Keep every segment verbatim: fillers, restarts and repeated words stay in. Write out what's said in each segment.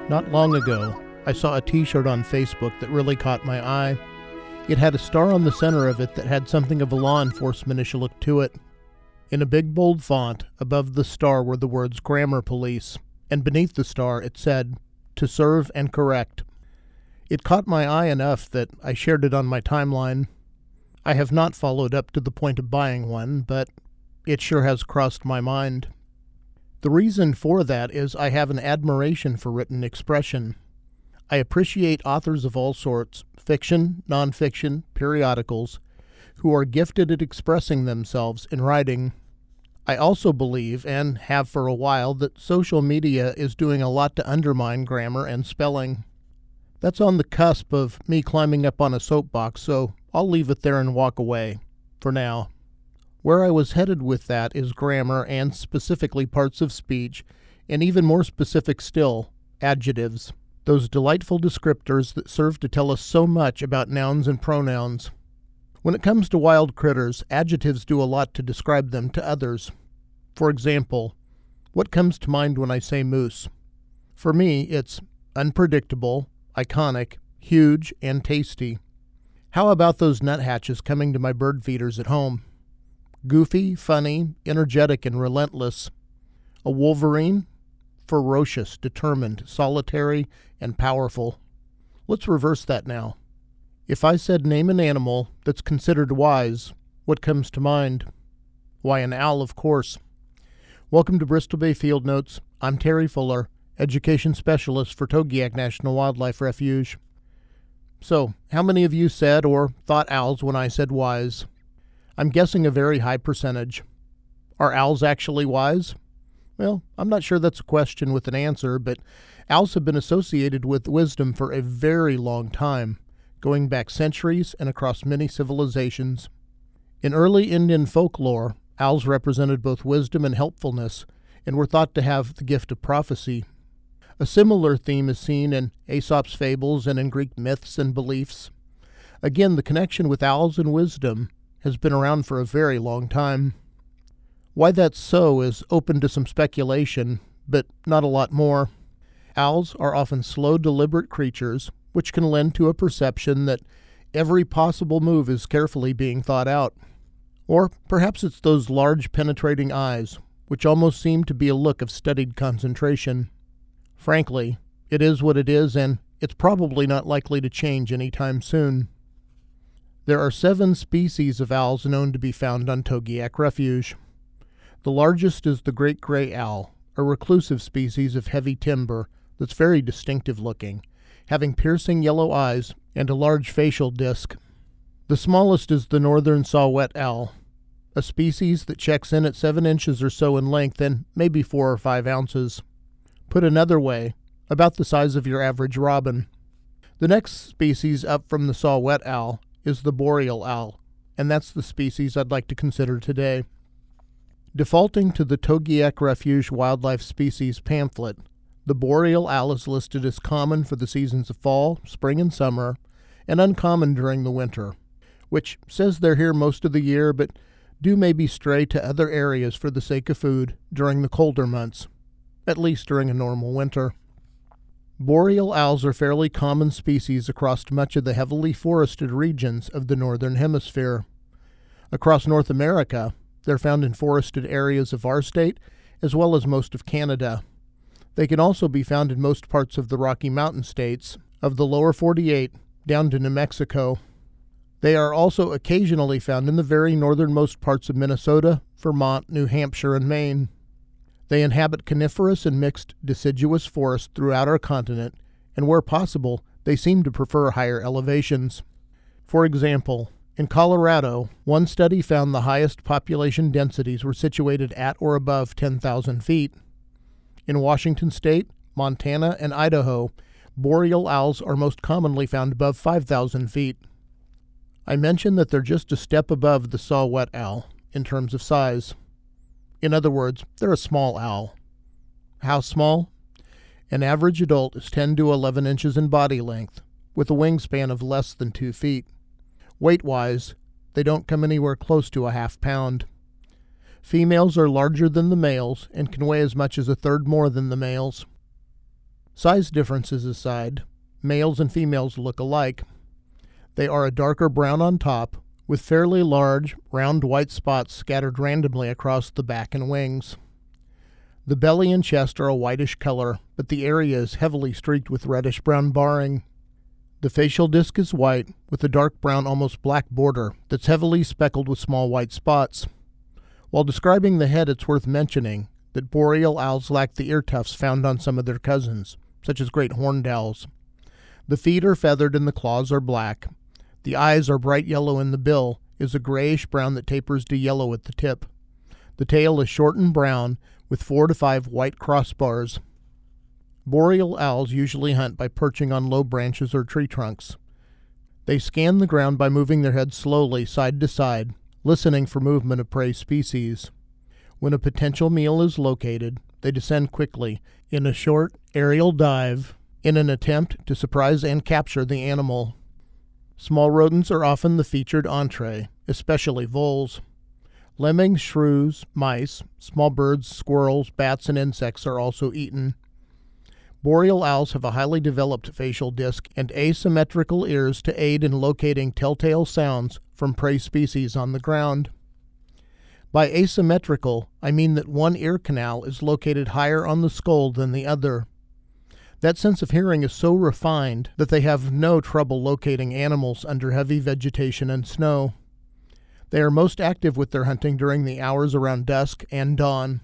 Not long ago, I saw a t-shirt on Facebook that really caught my eye. It had a star on the center of it that had something of a law enforcement-ish look to it. In a big bold font, above the star were the words Grammar Police, and beneath the star it said, "To serve and correct." It caught my eye enough that I shared it on my timeline. I have not followed up to the point of buying one, but it sure has crossed my mind. The reason for that is I have an admiration for written expression. I appreciate authors of all sorts, fiction, nonfiction, periodicals, who are gifted at expressing themselves in writing. I also believe, and have for a while, that social media is doing a lot to undermine grammar and spelling. That's on the cusp of me climbing up on a soapbox, so I'll leave it there and walk away, for now. Where I was headed with that is grammar and specifically parts of speech, and even more specific still, adjectives, those delightful descriptors that serve to tell us so much about nouns and pronouns. When it comes to wild critters, adjectives do a lot to describe them to others. For example, what comes to mind when I say moose? For me, it's unpredictable, iconic, huge, and tasty. How about those nuthatches coming to my bird feeders at home? Goofy, funny, energetic, and relentless. A wolverine? Ferocious, determined, solitary, and powerful. Let's reverse that now. If I said name an animal that's considered wise, what comes to mind? Why, an owl, of course. Welcome to Bristol Bay Field Notes. I'm Terry Fuller, Education Specialist for Togiak National Wildlife Refuge. So, how many of you said or thought owls when I said wise? I'm guessing a very high percentage. Are owls actually wise? Well, I'm not sure that's a question with an answer, but owls have been associated with wisdom for a very long time, going back centuries and across many civilizations. In early Indian folklore, owls represented both wisdom and helpfulness, and were thought to have the gift of prophecy. A similar theme is seen in Aesop's fables and in Greek myths and beliefs. Again, the connection with owls and wisdom has been around for a very long time. Why that's so is open to some speculation, but not a lot more. Owls are often slow, deliberate creatures, which can lend to a perception that every possible move is carefully being thought out. Or perhaps it's those large, penetrating eyes, which almost seem to be a look of studied concentration. Frankly, it is what it is, and it's probably not likely to change any time soon. There are seven species of owls known to be found on Togiak Refuge. The largest is the great gray owl, a reclusive species of heavy timber that's very distinctive looking, having piercing yellow eyes and a large facial disc. The smallest is the northern saw-whet owl, a species that checks in at seven inches or so in length and maybe four or five ounces. Put another way, about the size of your average robin. The next species up from the saw-whet owl is the boreal owl, and that's the species I'd like to consider today. Defaulting to the Togiak Refuge Wildlife Species pamphlet, the boreal owl is listed as common for the seasons of fall, spring, and summer, and uncommon during the winter, which says they're here most of the year, but do maybe stray to other areas for the sake of food during the colder months, at least during a normal winter. Boreal owls are fairly common species across much of the heavily forested regions of the northern hemisphere. Across North America, they're found in forested areas of our state, as well as most of Canada. They can also be found in most parts of the Rocky Mountain states, of the lower forty-eight, down to New Mexico. They are also occasionally found in the very northernmost parts of Minnesota, Vermont, New Hampshire, and Maine. They inhabit coniferous and mixed deciduous forests throughout our continent, and where possible, they seem to prefer higher elevations. For example, in Colorado, one study found the highest population densities were situated at or above ten thousand feet. In Washington State, Montana, and Idaho, boreal owls are most commonly found above five thousand feet. I mentioned that they're just a step above the saw-whet owl in terms of size. In other words, they're a small owl. How small? An average adult is ten to eleven inches in body length, with a wingspan of less than two feet. Weight-wise, they don't come anywhere close to a half pound. Females are larger than the males and can weigh as much as a third more than the males. Size differences aside, males and females look alike. They are a darker brown on top, with fairly large, round white spots scattered randomly across the back and wings. The belly and chest are a whitish color, but the area is heavily streaked with reddish-brown barring. The facial disc is white, with a dark brown, almost black border that's heavily speckled with small white spots. While describing the head, it's worth mentioning that boreal owls lack the ear tufts found on some of their cousins, such as great horned owls. The feet are feathered and the claws are black. The eyes are bright yellow and the bill is a grayish-brown that tapers to yellow at the tip. The tail is short and brown, with four to five white crossbars. Boreal owls usually hunt by perching on low branches or tree trunks. They scan the ground by moving their heads slowly side to side, listening for movement of prey species. When a potential meal is located, they descend quickly in a short aerial dive in an attempt to surprise and capture the animal. Small rodents are often the featured entree, especially voles. Lemmings, shrews, mice, small birds, squirrels, bats, and insects are also eaten. Boreal owls have a highly developed facial disc and asymmetrical ears to aid in locating telltale sounds from prey species on the ground. By asymmetrical, I mean that one ear canal is located higher on the skull than the other. That sense of hearing is so refined that they have no trouble locating animals under heavy vegetation and snow. They are most active with their hunting during the hours around dusk and dawn.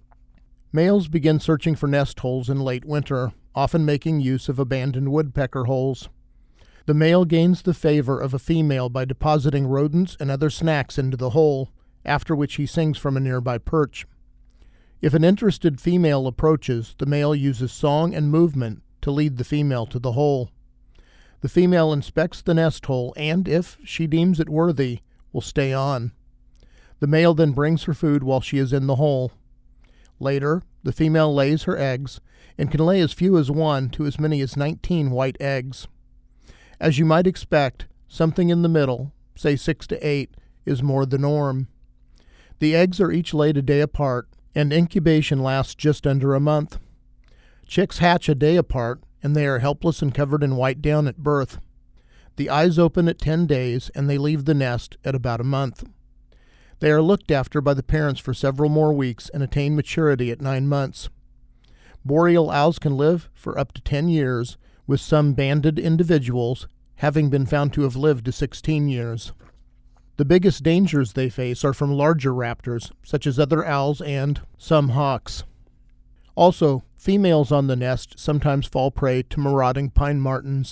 Males begin searching for nest holes in late winter, often making use of abandoned woodpecker holes. The male gains the favor of a female by depositing rodents and other snacks into the hole, after which he sings from a nearby perch. If an interested female approaches, the male uses song and movement to lead the female to the hole. The female inspects the nest hole and, if she deems it worthy, will stay on. The male then brings her food while she is in the hole. Later, the female lays her eggs and can lay as few as one to as many as nineteen white eggs. As you might expect, something in the middle, say six to eight, is more the norm. The eggs are each laid a day apart, and incubation lasts just under a month. Chicks hatch a day apart, and they are helpless and covered in white down at birth. The eyes open at ten days, and they leave the nest at about a month. They are looked after by the parents for several more weeks and attain maturity at nine months. Boreal owls can live for up to ten years, with some banded individuals having been found to have lived to sixteen years. The biggest dangers they face are from larger raptors, such as other owls and some hawks. Also, females on the nest sometimes fall prey to marauding pine martens.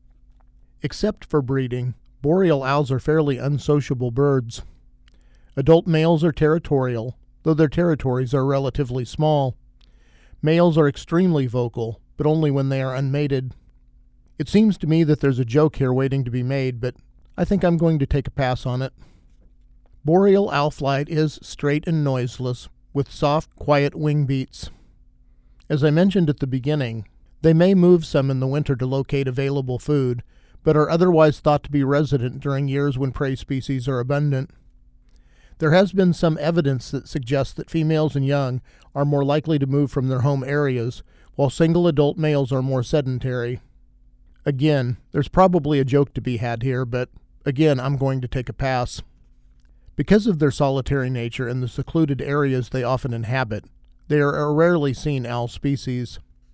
Except for breeding, boreal owls are fairly unsociable birds. Adult males are territorial, though their territories are relatively small. Males are extremely vocal, but only when they are unmated. It seems to me that there's a joke here waiting to be made, but I think I'm going to take a pass on it. Boreal owl flight is straight and noiseless, with soft, quiet wing beats. As I mentioned at the beginning, they may move some in the winter to locate available food, but are otherwise thought to be resident during years when prey species are abundant. There has been some evidence that suggests that females and young are more likely to move from their home areas, while single adult males are more sedentary. Again, there's probably a joke to be had here, but again, I'm going to take a pass. Because of their solitary nature and the secluded areas they often inhabit, they are a rarely seen owl species.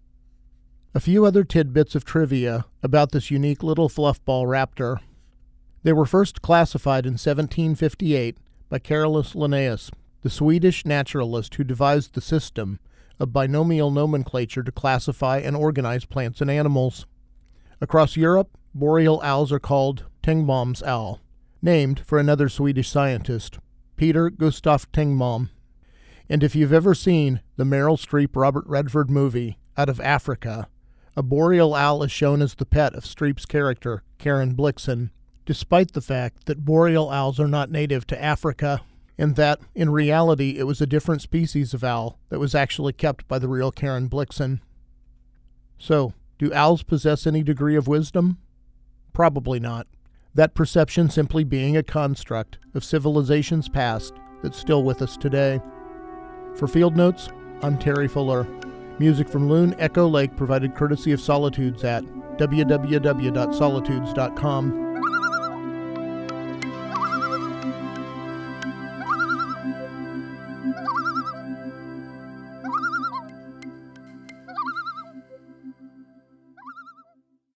A few other tidbits of trivia about this unique little fluffball raptor. They were first classified in seventeen fifty-eight by Carolus Linnaeus, the Swedish naturalist who devised the system of binomial nomenclature to classify and organize plants and animals. Across Europe, boreal owls are called Tengboms owl, named for another Swedish scientist, Peter Gustav Tengbohm. And if you've ever seen the Meryl Streep Robert Redford movie, Out of Africa, a boreal owl is shown as the pet of Streep's character, Karen Blixen, despite the fact that boreal owls are not native to Africa, and that, in reality, it was a different species of owl that was actually kept by the real Karen Blixen. So, do owls possess any degree of wisdom? Probably not. That perception simply being a construct of civilizations past that's still with us today. For Field Notes, I'm Terry Fuller. Music from Loon Echo Lake provided courtesy of Solitudes at w w w dot solitudes dot com.